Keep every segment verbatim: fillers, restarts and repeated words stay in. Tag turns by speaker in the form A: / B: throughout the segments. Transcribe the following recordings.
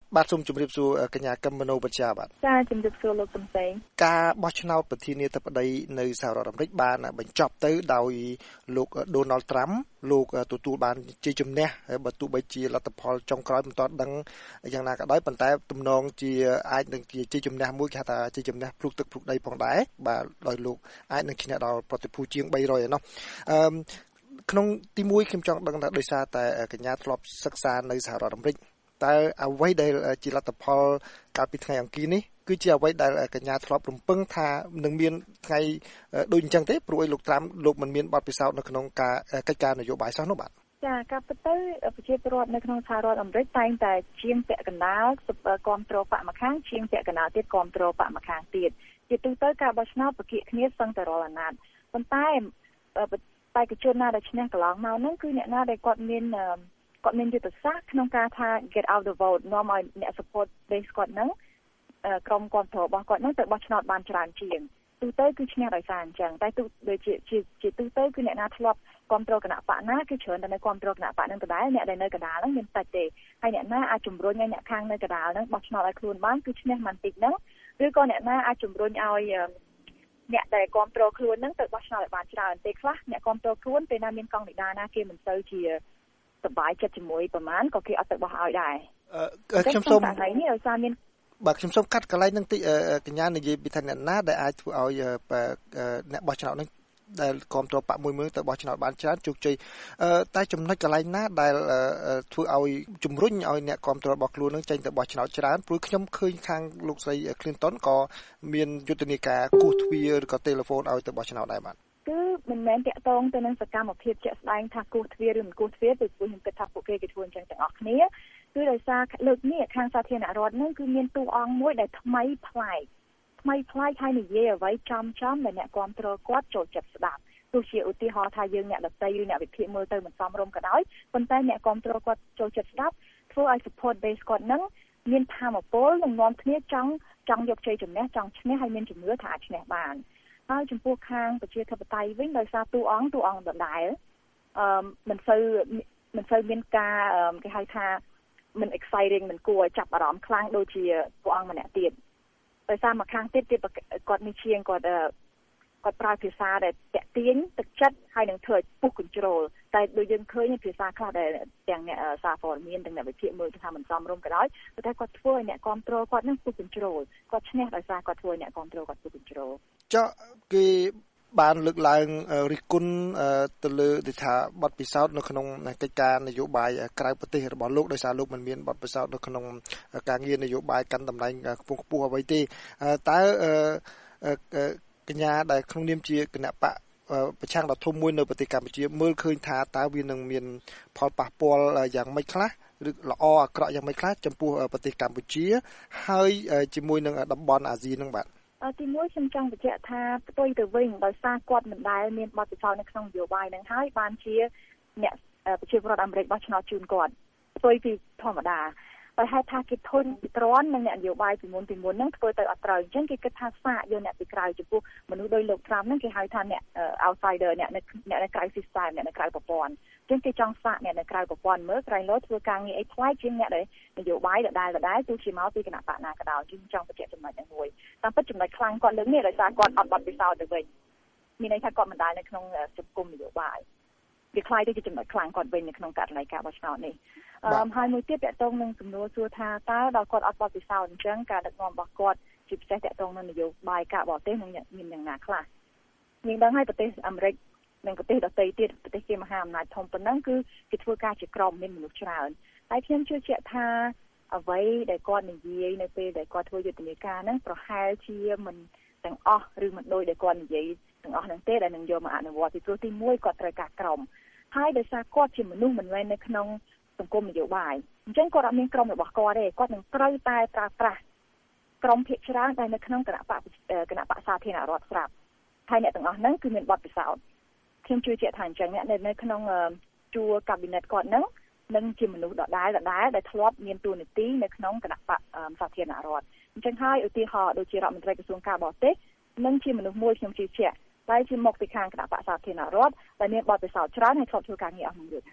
A: បាទសូមជម្រាបសួរកញ្ញាកឹមមនោបច្ចាបាទ
B: ចាជម្រាបសួរលោកសំសេង
A: ការបោះឆ្នោតប្រធានាធិបតីនៅសហរដ្ឋអាមេរិកបានបញ្ចប់ទៅដោយលោក Donald Trump លោកទទួលបានជ័យជំនះបើទោះបីជាលទ្ធផលចុងក្រោយមិនទាន់ដឹងយ៉ាងណាក៏ដោយប៉ុន្តែទំនងជាអាចនឹងជាជ័យជំនះមួយគេថាជ័យជំនះភ្លុកទឹកភ្លុកដីផងដែរបាទដោយលោកអាចនឹងឈ្នះដល់ប្រតិភូជាងបីរយឯណោះអឺក្នុងទីមួយខ្ញុំចង់ដឹងថាដោយសារតែកញ្ញាធ្លាប់សិក្សានៅសហរដ្ឋអាមេរិកតែអ្វីដែលជាលទ្ធផលកាលពីថ្ងៃអង្គារនេះគឺជាអ្វីដែលកញ្ញាធ្លាប់រំពឹងថានឹងមានថ្ងៃដូចអញ្ចឹងទេព្រោះឲ្យលោកត្រាំលោកមិនមានបទពិសោធន៍នៅក្នុងការកិច្ចការនយោបាយសោះនោះបាទ
B: ចាការពិតទៅប្រជាពលរដ្ឋនៅក្នុងសហរដ្ឋអាមេរិកតែងតែជាងពាក់កណ្ដាលគ្រប់គ្រងបកម្ខាងជាងពាក់កណ្ដាលទៀតគ្រប់គ្រងបកម្ខាងទៀតជាទូទៅការបោះឆ្នោតប្រគៀកគ្នាសឹងតែរាល់អាណត្តិប៉ុន្តែបេក្ខជនណាដែលឈ្នះកន្លងមកហ្នឹងគឺអ្នកណាដែលគាត់មានគាត់មានយុទ្ធសាស្ត្រក្នុងការថា get out the vote នាំឲ្យអ្នក support base គាត់ហ្នឹងក្រុមគ្រប់គ្រងរបស់គាត់ហ្នឹងទៅបោះឆ្នោតបានច្រើនជាងទូទៅគឺឈ្នះដោយសារអញ្ចឹងតែទូដូចជាជាទូទៅគឺអ្នកណាធ្លាប់គ្រប់គ្រងគណៈបកណាគឺច្រើនតែនៅគ្រប់គ្រងគណៈបកហ្នឹងដដែលអ្នកដែលនៅកណ្ដាលហ្នឹងមានតិចទេហើយអ្នកណាអាចជំរុញឲ្យអ្នកខាងនៅកណ្ដាលហ្នឹងបោះឆ្នោតឲ្យខ្លួនបានគឺឈ្នះមិនតិចហ្នឹងឬក៏អ្នកណាអាចជំរុញឲ្យអ្នកដែលគ្រប់គ្រងខ្លួនហ្នឹងទៅបោះឆ្នោតឲ្យបានច្រើនទេខ្លះអ្នកគ្រប់គ្រងខ្លួនពេលណាមានកងវិដាណាគេមិនទៅជាសប្បាយចិត្តជាមួយប្រហែលក៏គេអត់ទៅបោះឲ្យដែរ
A: ខ្ញុំសូម
B: ថ្ងៃនេះឲ្យសារមាន
A: បាទខ្ញុំសូមកាត់កន្លែងនឹងតិចកញ្ញានិយាយពីថាអ្នកណាដែលអាចធ្វើឲ្យអ្នកបោះឆ្នោតនឹងដែលគ្រប់គ្រងបកមួយមួយទៅបោះឆ្នោតបានច្រើនជោគជ័យតែចំណុចកន្លែងណាដែលធ្វើឲ្យជំរុញឲ្យអ្នកគ្រប់គ្រងរបស់ខ្លួននឹងចេញទៅបោះឆ្នោតច្រើនព្រោះខ្ញុំឃើញខាងលោកស្រី Clinton ក៏មានយុទ្ធនាការគូសទ្វារឬក៏ទូរស័ព្ទឲ្យទៅបោះឆ្នោតដែរបាទ
B: គឺមិនមែនតាក់ទងទៅនឹងសកម្មភាពជាក់ស្ដែងថាគូសទ្វារឬមិនគូសទ្វារទៅព្រោះខ្ញុំគិតថាពួកគេគេធ្វើអញ្ចឹងទាំងអស់គ្នាគឺដោយសារលើកនេះខាងសាធារណរដ្ឋនឹងគឺមានតួអង្គមួយដែលថ្មីប្លែកថ្មីប្លែកហើយនិយាយអ្វីចំចំដែលអ្នកគ្រប់គ្រងគាត់ចូលចិត្តស្ដាប់ទោះជាឧទាហរណ៍ថាយើងអ្នកដតីឬអ្នកវិភាគមើលទៅមិនសមរម្យក៏ដោយប៉ុន្តែអ្នកគ្រប់គ្រងគាត់ចូលចិត្តស្ដាប់ធ្វើឲ្យ support base គាត់នឹងមានធម៌ពលនិងនាំគ្នាចង់ចង់យកជ័យជំនះចង់ឈ្នះហើយមានជំនឿថាអាចឈ្នះបានហើយចំពោះខាងប្រជាធិបតេយ្យវិញដោយសារតួអង្គតួអង្គដដែលអឺមិនសូវមិនសូវមានការគេហៅថាមិន exciting មិនគួរឲ្យចាប់អារម្មណ៍ខ្លាំងដូចជាតួអង្គម្នាក់ទៀតដោយសារមួយខាងទៀតគេគាត់មានជាងគាត់គាត់ប្រើភាសាដែលតាក់ទាញទឹកចិត្តហើយនឹងធ្វើឲ្យពុះ control តែដូចយើងឃើញភាសាខ្លះដែលទាំងអ្នកសារព័ត៌មានទាំងអ្នកវិភាគមើលថាមិនសមរម្យក៏ដោយតែគាត់ធ្វើឲ្យអ្នកគ្រប់គ្រងគាត់នឹងពុះ control គាត់ឈ្នះដោយសារគាត់ធ្វើឲ្យអ្នកគ្រប់គ្រងគាត់ពុះ control
A: ចុះគេបានលើកឡើងរិះគន់ទៅលើដូចថាបទពិសោធន៍នៅក្នុងកិច្ចការនយោបាយក្រៅប្រទេសរបស់លោកដោយសារលោកមិនមានបទពិសោធន៍នៅក្នុងការងារនយោបាយកាន់តំណែងខ្ពង់ខ្ពស់អ្វីទេតើកញ្ញាដែលក្នុងនាមជាគណៈបកប្រឆាំងដ៏ធំមួយនៅប្រទេសកម្ពុជាមើលឃើញថាតើវានឹងមានផលប៉ះពាល់យ៉ាងម៉េចខ្លះឬល្អអាក្រក់យ៉ាងម៉េចខ្លះចំពោះប្រទេសកម្ពុជាហើយជាមួយនឹងតំបន់អាស៊ីនឹងបាទ
B: ទីមួយខ្ញុំចង់បញ្ជាក់ថាផ្ទុយទៅវិញដោយសារគាត់មិនដែលមានបទពិសោធន៍នៅក្នុងនយោបាយនឹងហើយបានជាអ្នកប្រជាពលរដ្ឋអាមេរិកបោះឆ្នោតជូនគាត់ផ្ទុយពីធម្មតាដោយហេតុថាគេធន់ទ្រាំនឹងអ្នកនយោបាយពីមុនពីមុនហ្នឹងធ្វើទៅអត់ត្រូវអញ្ចឹងគេគិតថាសាកយកអ្នកពីក្រៅចំពោះមនុស្សដោយលោកត្រាំហ្នឹងគេហៅថាអ្នក outsider អ្នកអ្នកនៅក្រៅ system អ្នកនៅក្រៅប្រព័ន្ធអញ្ចឹងគេចង់សាកអ្នកនៅក្រៅប្រព័ន្ធមើលក្រៃលោធ្វើការងារអីផ្លែជាងអ្នកដែលនយោបាយដដែលដដែលទោះជាមកពីគណៈបកណាក៏ដោយខ្ញុំចង់បញ្ជាក់ចំណុចហ្នឹងមួយតាមពិតចំណុចខ្លាំងគាត់លើកនេះដោយសារគាត់អត់បត់ពិសោធន៍ទៅវិញមានន័យថាគាត់មិនដែលនៅក្នុងសង្គមនយោបាយវាខ្លាយទៅជាចំណុចខ្លាំងគាត់វិញនៅក្នុងករណីការបោះឆ្នោតនេះអឺហើយមួយទៀតតកតងនឹងសំណួរសួរថាតើដល់គាត់អត់បត់ពិសោធន៍អញ្ចឹងការដឹកនាំរបស់គាត់ជាពិសេសតកតងនឹងនយោបាយការបរទេសនឹងមានយ៉ាងណាខ្លះយើងដឹងហើយប្រទេសអាមេរិកនិងប្រទេសដទៃទៀតប្រទេសជាមហាអំណាចធំប៉ុណ្ណឹងគឺគេធ្វើការជាក្រុមមានមនុស្សច្រើនតែខ្ញុំជឿជាក់ថាអ្វីដែលគាត់និយាយនៅពេលដែលគាត់ធ្វើយុទ្ធនាការហ្នឹងប្រហែលជាមិនទាំងអស់ឬមិនដូចដែលគាត់និយាយទាំងអស់ហ្នឹងទេដែលនឹងយកមកអនុវត្តពីព្រោះទីមួយគាត់ត្រូវការក្រុមហើយដោយសារគាត់ជាមនុស្សមិនមែននៅក្នុងសង្គមនយោបាយអញ្ចឹងគាត់អត់មានក្រុមរបស់គាត់ទេគាត់នឹងត្រូវតែប្រើប្រាស់ក្រុមភាគច្រើនដែលនៅក្នុងគណៈបកគណៈបកសាធារណរដ្ឋស្រាប់ហើយអ្នកទាំងអស់ហ្នឹងគឺមានបទពិសោធន៍ខ្ញុំជឿជាក់ថាអញ្ចឹងអ្នកនៅក្នុងជួរកាប៊ីណិតគាត់ហ្នឹងនឹងជាមនុស្សដដែលដដែលដែលធ្លាប់មានតួនាទីនៅក្នុងគណៈបកសាធារណរដ្ឋអញ្ចឹងហើយឧទាហរណ៍ដូចជារដ្ឋមន្ត្រីក្រសួងការបរទេសនឹងជាមនុស្សមួយខ្ញុំជឿជាក់តែជាមកពីខាងគណៈបកសាធារណរដ្ឋដែលមានបទពិសោធន៍ច្រើនហើយធ្លាប់ធ្វើការងារអស់នឹងរួចហើយ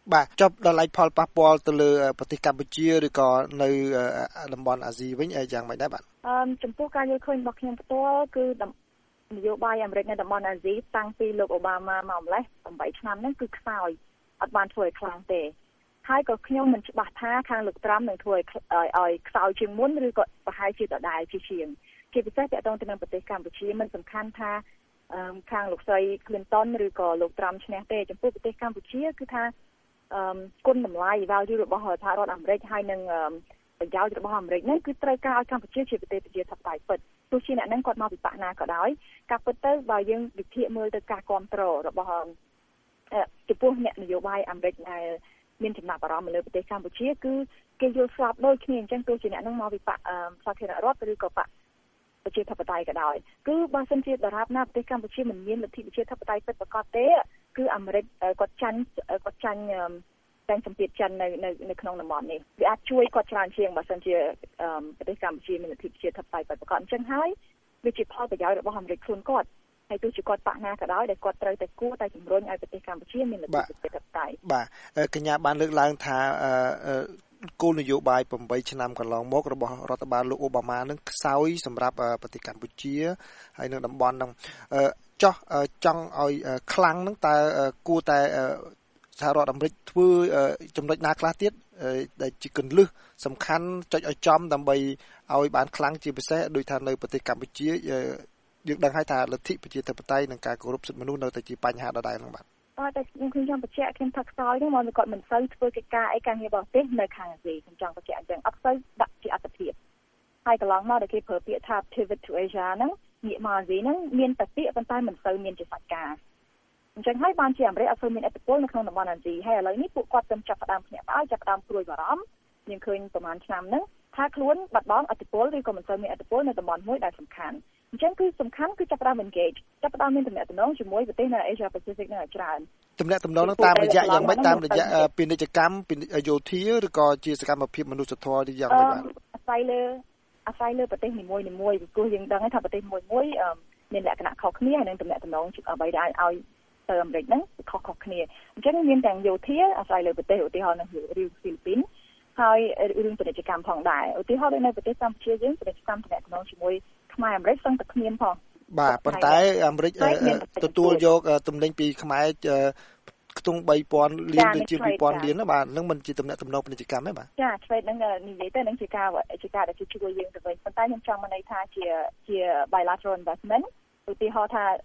A: បាទចប់ដល់ឡៃផលប៉ះពាល់ទៅលើប្រទេសកម្ពុជាឬក៏នៅតំបន់អាស៊ីវិញយ៉ាងម៉េចដែរបាទ
B: អឺចំពោះការយល់ឃើញរបស់ខ្ញុំផ្ទាល់គឺនយោបាយអាមេរិកនៅតំបន់អាស៊ីតាំងពីលោកអូបាម៉ាមកម្លេះeightឆ្នាំហ្នឹងគឺខ្សោយអត់បានធ្វើឲ្យខ្លាំងទេហើយក៏ខ្ញុំមិនច្បាស់ថាខាងលោកត្រាំនឹងធ្វើឲ្យឲ្យខ្សោយជាងមុនឬក៏ប្រហែលជាដដែលជាជាងជាពិសេសទាក់ទងទៅនឹងប្រទេសកម្ពុជាមិនសំខាន់ថាខាងលោកស្រី Clinton ឬក៏លោកត្រាំឈ្នះទេចំពោះប្រទេសកម្ពុជាគឺថាអឺគុណតម្លៃ value របស់សហរដ្ឋអាមេរិកហើយនឹងប្រយោជន៍របស់អាមេរិកហ្នឹងគឺត្រូវការឲ្យកម្ពុជាជាប្រទេសប្រជាធិបតេយ្យពិតទោះជាអ្នកហ្នឹងគាត់មកពីបកណាក៏ដោយការពិតទៅបើយើងវិភាគមើលទៅការគ្រប់គ្រងរបស់ចំពោះអ្នកនយោបាយអាមេរិកដែលមានចំណាប់អារម្មណ៍លើប្រទេសកម្ពុជាគឺគេយល់ស្របដូចគ្នាអញ្ចឹងទោះជាអ្នកហ្នឹងមកពីបកសាធារណរដ្ឋឬក៏បកប្រជាធិបតេយ្យក៏ដោយគឺបើសិនជាដរាបណាប្រទេសកម្ពុជាមិនមានលទ្ធិប្រជាធិបតេយ្យពិតប្រាកដទេគឺអាមេរិកគាត់ចាញ់គាត់ចាញ់តែសម្ពាធចិននៅនៅនៅក្នុងតំបន់នេះវាអាចជួយគាត់ច្រើនជាងបើសិនជាប្រទេសកម្ពុជាមានលទ្ធិប្រជាធិបតេយ្យពិតប្រាកដអញ្ចឹងហើយវាជាផលប្រយោជន៍របស់អាមេរិកខ្លួនគាត់ហើយទោះជាគាត់បកណាក៏ដោយដែលគាត់ត្រូវតែគួរតែជំរុញឲ្យប្រទេសកម្ពុជាមានលទ្ធិប្រជាធិបតេយ្យ
A: បាទកញ្ញាបានលើកឡើងថាគោលនយោបាយeightឆ្នាំកន្លងមករបស់រដ្ឋបាលលោកអូបាម៉ានឹងខ្សោយសម្រាប់ប្រទេសកម្ពុជាហើយនៅតំបន់ហ្នឹងចោះចង់ឲ្យខ្លាំងហ្នឹងតើគួរតែសហរដ្ឋអាមេរិកធ្វើចំណុចណាខ្លះទៀតដែលជាគន្លឹះសំខាន់ចុចឲ្យចំដើម្បីឲ្យបានខ្លាំងជាពិសេសដូចថានៅប្រទេសកម្ពុជាយើងដឹងហើយថាលទ្ធិប្រជាធិបតេយ្យនិងការគោរពសិទ្ធិមនុស្សនៅតែជាបញ្ហាដដែលហ្នឹងបាទ
B: អត់តែខ្ញុំខ្ញុំបញ្ជាក់ខ្ញុំថាខ្សោយហ្នឹងមកគាត់មិនសូវធ្វើកិច្ចការអីការងារបរទេសនៅខាងអាស៊ីខ្ញុំចង់បញ្ជាក់អញ្ចឹងអត់សូវដាក់ជាអត្តភាពហើយកន្លងមកដែលគេប្រើពាក្យថា pivot to Asia ហ្នឹងងាកមកអាស៊ីហ្នឹងមានតែពាក្យប៉ុន្តែមិនសូវមានជាសាច់ការអញ្ចឹងហើយបានជាអាមេរិកអត់សូវមានឥទ្ធិពលនៅក្នុងតំបន់អាស៊ីហើយឥឡូវនេះពួកគាត់ទៅចាប់ផ្ដើមភ្ញាក់ផ្អើលចាប់ផ្ដើមព្រួយបារម្ភយើងឃើញប្រហែលឆ្នាំហ្នឹងថាខ្លួនបាត់បង់ឥទ្ធិពលឬក៏មិនសូវមានឥទ្ធិពលនៅតំបន់មួយដែលសំខាន់អញ្ចឹងគឺសំខាន់គឺចាប់ផ្ដើម engage ចាប់ផ្ដើមមានទំនាក់ទំនងជាមួយប្រទេសនៅ Asia Pacific នឹងឲ្យច្រើន
A: ទំនាក់ទំនងនឹងតាមរយៈយ៉ាងម៉េចតាមរយៈពាណិជ្ជកម្មយោធាឬក៏ជាសកម្មភាពមនុស្សធម៌ឬយ៉ាងម៉េចបាទ
B: អាស្រ័យលើអាស្រ័យលើប្រទេសនីមួយៗពីព្រោះយើងដឹងថាប្រទេសមួយមួយមានលក្ខណៈខុសគ្នាហើយនឹងទំនាក់ទំនងអ្វីដែលឲ្យទៅអាមេរិកហ្នឹងខុសៗគ្នាអញ្ចឹងមានទាំងយោធាអាស្រ័យលើប្រទេសឧទាហរណ៍នៅរឿងហ្វីលីពីនហើយរឿងពាណិជ្ជកម្មផងដែរឧទាហរណ៍នៅប្រទេសកម្ពុជាយើងពាណិជ្ជកម្មទំនាក់ទំនងជាមួយខ្មែរអាមេរិកសឹងតែគ្មានផង
A: បាទប៉ុន្តែអាមេរិកទទួលយកទំនិញពីខ្មែរខ្ទង់three thousandលានឬជាtwo thousandលានណាបាទនឹងមិនជាទំនាក់ទំនងពាណិជ្ជកម្មទេបាទ
B: ចា trade ហ្នឹងនិយាយទៅនឹងជាការជាការដែលជួយយើងទៅវិញប៉ុន្តែខ្ញុំចង់មកន័យថាជាជា bilateral investment ឧទាហរណ៍ថា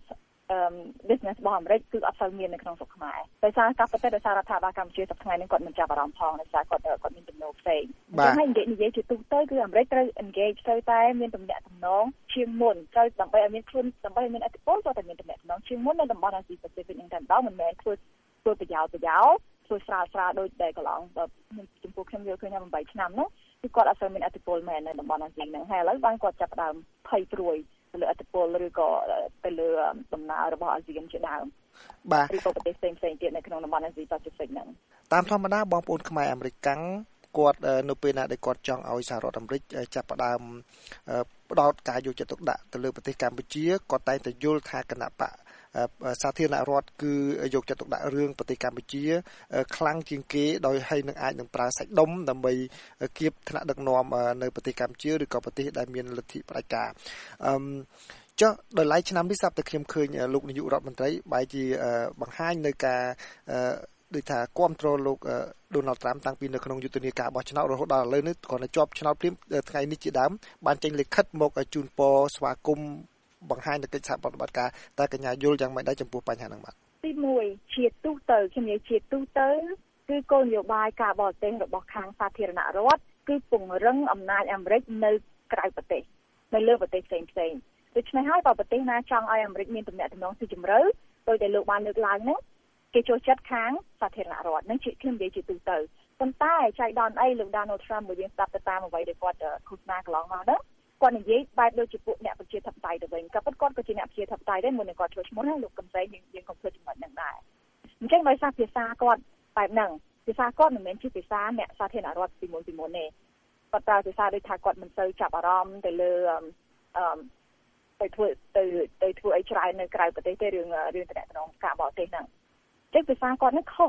B: business របស់អាមេរិកគឺអត់សូវមាននៅក្នុងស្រុកខ្មែរដោយសារការប្រតិបត្តិដោយសាររដ្ឋាភិបាលកម្ពុជាសប្តាហ៍ថ្ងៃនេះគាត់មិនចាប់អារម្មណ៍ផងដោយសារគាត់គាត់មានចំណូលផ្សេងអញ្ចឹងហើយនិយាយនិយាយជាទូទៅគឺអាមេរិកត្រូវ engage ត្រូវតែមានទំនាក់ទំនងជាងមុនត្រូវដើម្បីឲ្យមានខ្លួនដើម្បីឲ្យមានឥទ្ធិពលត្រូវតែមានទំនាក់ទំនងជាងមុននៅតំបន់អាស៊ីប៉ាស៊ីហ្វិកហ្នឹងតែម្ដងមិនមែនធ្វើធ្វើប្រយោជន៍ប្រយោជន៍ធ្វើស្រាលស្រាលដូចតែកន្លងចំពោះខ្ញុំយល់ឃើញថាeightឆ្នាំហ្នឹងគឺគាត់អត់សូវមានឥទ្ធិពលមែននៅតំបន់អាស៊ីហ្នឹងហើយឥឡូវបានគាត់ចាប់ផ្ដើមភ័យព្រួយទៅលើឥទ្ធិពលឬក៏ទៅលើដំណើររបស់អាស៊ានជាដើម
A: បាទ
B: ឬក៏ប្រទេសផ្សេងៗទៀតនៅក្នុងតំបន់អាស៊ីប៉ាស៊ីហ្វិកហ្នឹង
A: តាមធម្មតាបងប្អូនខ្មែរអាមេរិកកាំងគាត់នៅពេលណាដែលគាត់ចង់ឲ្យសហរដ្ឋអាមេរិកចាប់ផ្ដើមផ្ដោតការយកចិត្តទុកដាក់ទៅលើប្រទេសកម្ពុជាគាត់តែងតែយល់ថាគណៈបកសាធារណរដ្ឋគឺយកចិត្តទុកដាក់រឿងប្រទេសកម្ពុជាខ្លាំងជាងគេដោយហើយនឹងអាចនឹងប្រើសាច់ដុំដើម្បីគៀបថ្នាក់ដឹកនាំនៅប្រទេសកម្ពុជាឬក៏ប្រទេសដែលមានលទ្ធិផ្ដាច់ការអឺចុះដល់ឡៃឆ្នាំនេះស្រាប់តែខ្ញុំឃើញលោកនាយករដ្ឋមន្ត្រីបែរជាបង្ហាញនៅការដូចថាគ្រប់គ្រងលោក Donald Trump តាំងពីនៅក្នុងយុទ្ធនាការបោះឆ្នោតរហូតដល់ឥឡូវនេះគាត់នៅជាប់ឆ្នោតព្រាមថ្ងៃនេះជាដើមបានចេញលិខិតមកជូនពរស្វាគមន៍បង្ហាញនៅកិច្ចសហប្រតិបត្តិការតើកញ្ញាយល់យ៉ាងម៉េចដែរចំពោះបញ្ហាហ្នឹងបាទ
B: ទីមួយជាទូទៅខ្ញុំនិយាយជាទូទៅគឺគោលនយោបាយការបរទេសរបស់ខាងសាធារណរដ្ឋគឺពង្រឹងអំណាចអាមេរិកនៅក្រៅប្រទេសនៅលើប្រទេសផ្សេងផ្សេងដូច្នេះហើយបើប្រទេសណាចង់ឲ្យអាមេរិកមានទំនាក់ទំនងស៊ីជម្រៅដោយតែលោកបានលើកឡើងហ្នឹងគេចូលចិត្តខាងសាធារណរដ្ឋហ្នឹងជាខ្ញុំនិយាយជាទូទៅប៉ុន្តែចៃដន្យអីលោក Donald Trump មួយយើងស្ដាប់ទៅតាមអ្វីដែលគាត់ឃោសនាកន្លងមកហ្នឹងគាត់និយាយបែបដូចជាពួកអ្នកប្រជាធិបតេយ្យទៅវិញក៏ប៉ុន្តែគាត់ក៏ជាអ្នកប្រជាធិបតេយ្យដែរមុននឹងគាត់ធ្វើឈ្មោះហ្នឹងលោកកំសែងយើងយើងកុំធ្វើចំណុចហ្នឹងដែរអញ្ចឹងដោយសារភាសាគាត់បែបហ្នឹងភាសាគាត់មិនមែនជាភាសាអ្នកសាធារណរដ្ឋពីមុនពីមុនទេគាត់ប្រើភាសាដូចថាគាត់មិនសូវចាប់អារម្មណ៍ទៅលើអឺទៅធ្វើទៅទៅធ្វើអីច្រើននៅក្រៅប្រទេសទេរឿងរឿងតំណែងការបរទេសហ្នឹងចឹងភាសាគាត់ហ្នឹងខុស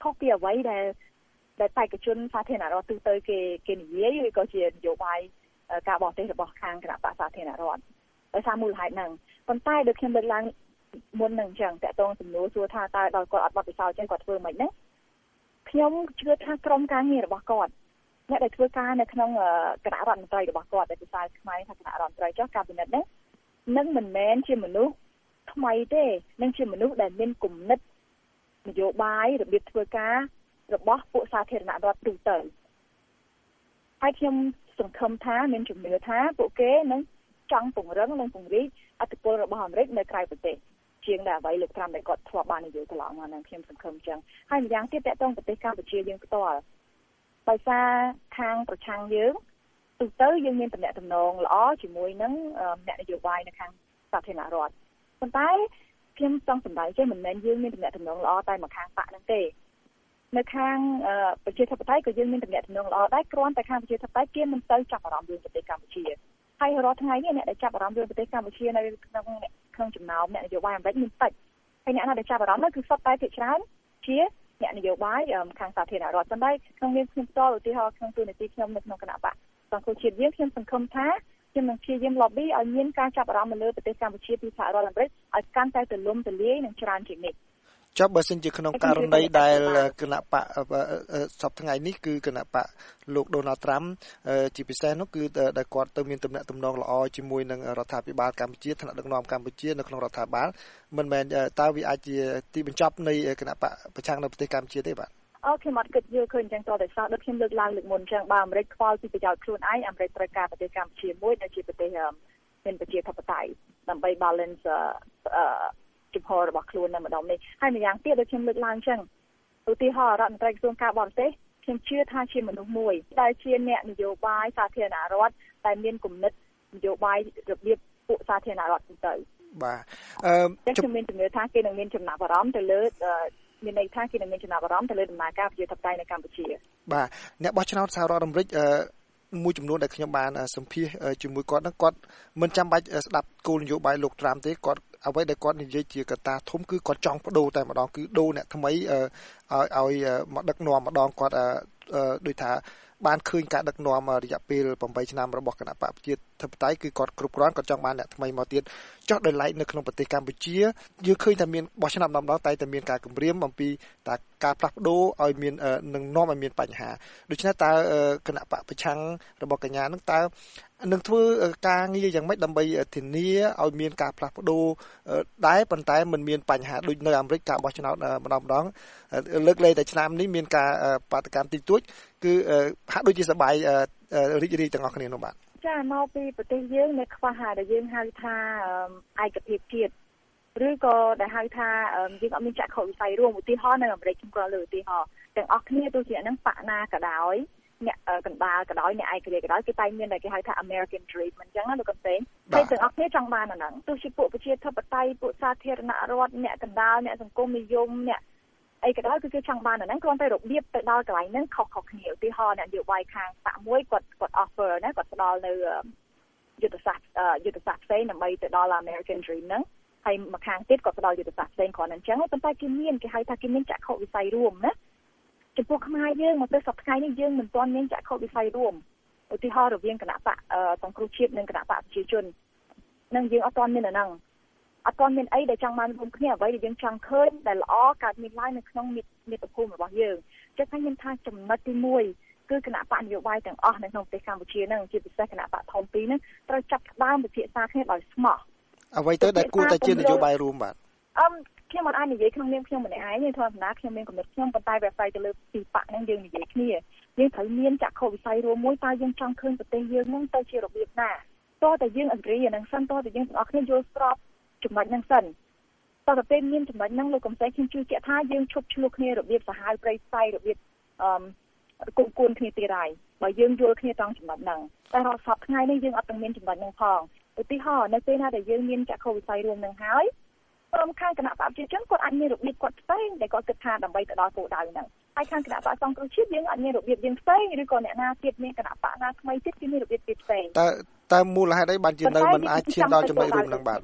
B: ខុសពីអ្វីដែលដែលបេក្ខជនសាធារណរដ្ឋទូទៅគេគេនិយាយឬក៏ជានយោបាយការបរទេសរបស់ខាងគណៈបកសាធារណរដ្ឋដោយសារមូលហេតុហ្នឹងប៉ុន្តែដូចខ្ញុំលើកឡើងមុននឹងអញ្ចឹងតកតងសំណួរសួរថាតើដល់គាត់អត់បទពិសោធន៍អញ្ចឹងគាត់ធ្វើមិនហ្នឹងខ្ញុំជឿថាក្រុមការងាររបស់គាត់អ្នកដែលធ្វើការនៅក្នុងគណៈរដ្ឋមន្ត្រីរបស់គាត់ដែលភាសាខ្មែរថាគណៈរដ្ឋមន្ត្រីចុះកាប៊ីណិតហ្នឹងនឹងមិនមែនជាមនុស្សថ្មីទេនឹងជាមនុស្សដែលមានគំនិតនយោបាយរបៀបធ្វើការរបស់ពួកសាធារណរដ្ឋទូទៅហើយខ្ញុំសង្ឃឹមថាមានជំនឿថាពួកគេនឹងចង់ពង្រឹងនិងពង្រីកអធិបតេយ្យរបស់អាមេរិកនៅក្រៅប្រទេសជាងដែលអ្វីលោកត្រាំដែលគាត់ធ្លាប់បាននិយាយកន្លងមកហ្នឹងខ្ញុំសង្ឃឹមចឹងហើយម្យ៉ាងទៀតតកតងប្រទេសកម្ពុជាយើងផ្ទាល់ដោយសារខាងប្រឆាំងយើងទូទៅយើងមានតំណែងតំណងល្អជាមួយនឹងអ្នកនយោបាយនៅខាងសាធារណរដ្ឋប៉ុន្តែខ្ញុំចង់សម្ដែងចេះមិនមែនយើងមានតំណែងតំណងល្អតែមកខាងបកហ្នឹងទេនៅខាងប្រជាធិបតេយ្យក៏យើងមានតំណែងតំណងល្អដែរគ្រាន់តែខាងប្រជាធិបតេយ្យគេមិនទៅចាប់អារម្មណ៍រឿងប្រទេសកម្ពុជាហើយរាល់ថ្ងៃនេះអ្នកដែលចាប់អារម្មណ៍រឿងប្រទេសកម្ពុជានៅក្នុងក្នុងចំណោមអ្នកនយោបាយអាមេរិកមានតិចហើយអ្នកណាដែលចាប់អារម្មណ៍នោះគឺសុទ្ធតែភាគច្រើនជាអ្នកនយោបាយខាងសាធារណរដ្ឋប៉ុន្តែក្នុងនាមខ្ញុំផ្ទាល់ឧទាហរណ៍ក្នុងទូនាទីខ្ញុំនៅក្នុងគណៈបកសង្គ្រោះជាតិយើងខ្ញុំសង្ឃឹមថាខ្ញុំនឹងព្យាយាម lobby ឲ្យមានការចាប់អារម្មណ៍លើប្រទេសកម្ពុជាពីសហរដ្ឋអាមេរិកឲ្យកាន់តែទូលំទូលាយនិងច្រើនជាងនេះ
A: ចុះបើសិនជាក្នុងករណីដែលគណៈបកសប្តាហ៍ថ្ងៃនេះគឺគណៈបកលោកដូណាល់ត្រាំជាពិសេសនោះគឺដែលគាត់ទៅមានទំនាក់ទំនងល្អជាមួយនឹងរដ្ឋាភិបាលកម្ពុជាថ្នាក់ដឹកនាំកម្ពុជានៅក្នុងរដ្ឋាភិបាលមិនមែនតើវាអាចជាទីបញ្ចប់នៃគណៈបកប្រឆាំងនៅប្រទេសកម្ពុជាទេបាទ
B: អូខ្ញុំអត់គិតយល់ឃើញអញ្ចឹងតតែសោះដូចខ្ញុំលើកឡើងលើកមុនអញ្ចឹងបើអាមេរិកខ្វល់ពីប្រយោជន៍ខ្លួនឯងអាមេរិកត្រូវការប្រទេសកម្ពុជាមួយដែលជាប្រទេសមានប្រជាធិបតេយ្យដើម្បី balance ជំហររបស់ខ្លួននៅម្ដងនេះហើយម្យ៉ាងទៀតដូចខ្ញុំលើកឡើងអញ្ចឹងឧទាហរណ៍រដ្ឋមន្ត្រីក្រសួងការបរទេសខ្ញុំជឿថាជាមនុស្សមួយដែលជាអ្នកនយោបាយសាធារណរដ្ឋដែលមានគំនិតនយោបាយរបៀបពួកសាធារណរដ្ឋទៅ
A: បាទ
B: អឺខ្ញុំមានជំនឿថាគេនឹងមានចំណាប់អារម្មណ៍ទៅលើមានន័យថាគេនឹងមានចំណាប់អារម្មណ៍ទៅលើដំណើរការប្រជាធិបតេយ្យនៅកម្ពុជា
A: បាទអ្នកបោះឆ្នោតសហរដ្ឋអាមេរិកមួយចំនួនដែលខ្ញុំបានសម្ភាសជាមួយគាត់ហ្នឹងគាត់មិនចាំបាច់ស្ដាប់គោលនយោបាយលោកត្រាំទេគាត់អ្វីដែលគាត់និយាយជាកត្តាធំគឺគាត់ចង់បដូរតែម្ដងគឺដូរអ្នកថ្មីឲ្យឲ្យមកដឹកនាំម្ដងគាត់ដូចថាបានឃើញការដឹកនាំរយៈពេលeightឆ្នាំរបស់គណៈបកប្រជាធិបតេយ្យគឺគាត់គ្រប់គ្រាន់គាត់ចង់បានអ្នកថ្មីមកទៀតចុះដោយឡែកនៅក្នុងប្រទេសកម្ពុជាយើងឃើញតែមានបោះឆ្នោតម្ដងតែតែមានការគម្រាមអំពីតែការផ្លាស់ប្ដូរឲ្យមាននឹងនាំឲ្យមានបញ្ហាដូច្នេះតើគណៈបកប្រឆាំងរបស់កញ្ញានឹងតើនឹងធ្វើការងារយ៉ាងម៉េចដើម្បីធានាឲ្យមានការផ្លាស់ប្ដូរដែរប៉ុន្តែមិនមានបញ្ហាដូចនៅអាមេរិកការបោះឆ្នោតម្ដងម្ដងលើកលែងតែឆ្នាំនេះមានការបាតកម្មតិចតួចគឺហាក់ដូចជាសប្បាយរីករាយទាំងអស់គ្នានោះបាទ
B: ចាមកពីប្រទេសយើងនៅខ្វះដែលយើងហៅថាឯកភាពជាតិឬក៏ដែលហៅថាយើងអត់មានចក្ខុវិស័យរួមឧទាហរណ៍នៅអាមេរិកខ្ញុំក៏លើឧទាហរណ៍ទាំងអស់គ្នាទោះជាហ្នឹងបកណាក៏ដោយអ្នកកណ្ដាលក៏ដោយអ្នកឯករាជ្យក៏ដោយគេតែមានតែគេហៅថា American Dream អញ្ចឹងណាលោកកំសែងហើយទាំងអស់គ្នាចង់បានអាហ្នឹងទោះជាពួកប្រជាធិបតេយ្យពួកសាធារណរដ្ឋអ្នកកណ្ដាលអ្នកសង្គមនិយមអ្នកអីក៏ដោយគឺគេចង់បានអាហ្នឹងគ្រាន់តែរបៀបទៅដល់កន្លែងហ្នឹងខុសៗគ្នាឧទាហរណ៍អ្នកនយោបាយខាងបកមួយគាត់គាត់ offer ណាគាត់ផ្ដល់នៅយុទ្ធសាស្ត្រយុទ្ធសាស្ត្រផ្សេងដើម្បីទៅដល់ American Dream ហ្នឹងហើយមកខាងទៀតគាត់ផ្ដល់យុទ្ធសាស្ត្រផ្សេងគ្រាន់តែអញ្ចឹងប៉ុន្តែគេមានគេហៅថាគេមានចក្ខុវិស័យរួមណាចំពោះខ្មែរយើងមកទៅសប្តាហ៍នេះយើងមិនទាន់មានចក្ខុវិស័យរួមឧទាហរណ៍រវាងគណៈបកសង្គ្រោះជាតិនិងគណៈបកប្រជាជននឹងយើងអត់ទាន់មានអាហ្នឹងអត់ទាន់មានអីដែលចង់បានរួមគ្នាអ្វីដែលយើងចង់ឃើញដែលល្អកើតមានឡើងនៅក្នុងមាតុភូមិរបស់យើងចឹងខ្ញុំមានថាចំណុចទីមួយគឺគណៈបកនយោបាយទាំងអស់នៅក្នុងប្រទេសកម្ពុជាហ្នឹងជាពិសេសគណៈបកធំពីរហ្នឹងត្រូវចាប់ផ្ដើមពិភាក្សាគ្នាដោយស្មោះ
A: អ្វីទៅដែលគួរតែជានយោបាយរួមបាទ
B: អឺខ្ញុំមិនអាចនិយាយក្នុងនាមខ្ញុំម្នាក់ឯងទេធម្មតាខ្ញុំមានគំនិតខ្ញុំប៉ុន្តែវាផ្សាយទៅលើពីបកហ្នឹងយើងនិយាយគ្នាយើងត្រូវមានចក្ខុវិស័យរួមមួយតើយើងចង់ឃើញប្រទេសយើងហ្នឹងទៅជារបៀបណាតើតើយើង agree អាហ្នឹងសិនតើតើយើងទាំងអស់គ្នាយល់ស្របចំណុចហ្នឹងសិនតើទៅពេលមានចំណុចហ្នឹងលោកកំសែងខ្ញុំជឿជាក់ថាយើងឈប់ឆ្លោះគ្នារបៀបសាហាវព្រៃផ្សៃរបៀបអឺគុំគួនគ្នាទៀតហើយបើយើងយល់គ្នាត្រង់ចំណុចហ្នឹងតែរាល់សប្តាហ៍ថ្ងៃនេះយើងអត់ទាំងមានចំណុចហ្នឹងផងឧទាហរណ៍នៅពេលណាដែលយើងមានចក្ខុវិស័យរួមហ្នឹងហើយព្រមខាងគណៈបកប្រជាជនគាត់អាចមានរបៀបគាត់ផ្សេងដែលគាត់គិតថាដើម្បីទៅដល់គោលដៅហ្នឹងហើយខាងគណៈបកសង្គ្រោះជាតិយើងអាចមានរបៀបយើងផ្សេងឬក៏អ្នកណាទៀតមានគណៈបកណាថ្មីទៀតគេមានរបៀបទៀតផ្សេង
A: តើតើមូលហេតុអីបានជានៅមិនអាចឈានដល់ចំណុចរួមហ្នឹងបាទបាទ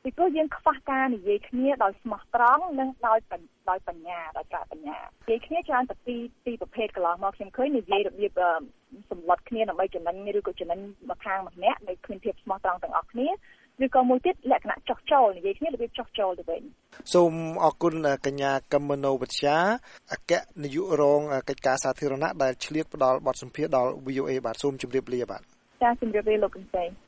B: ពីព្រោះយើងខ្វះការនិយាយគ្នាដោយស្មោះត្រង់និងដោយដោយបញ្ញាដោយប្រាជ្ញានិយាយគ្នាច្រើនតែពីពីប្រភេទកន្លងមកខ្ញុំឃើញនិយាយរបៀបសម្លុតគ្នាដើម្បីចំណេញឬក៏ចំណេញមកខាងម្នាក់ដោយគ្មានភាពស្មោះត្រង់ទាំងអស់គ្នាឬក៏មួយទៀតលក្ខណៈចោះចោលនិយាយគ្នារបៀបចោះចោលទៅវិញ
A: សូមអរគុណកញ្ញាកឹមមនោវិជ្ជាអគ្គនាយករងកិច្ចការសាធារណៈដែលឆ្លៀតផ្ដល់បទសម្ភាសន៍ដល់ វី អូ អេ បាទសូមជម្រាបលាបាទ
B: ចា៎ជម្រាបលាលោកកឹមសេ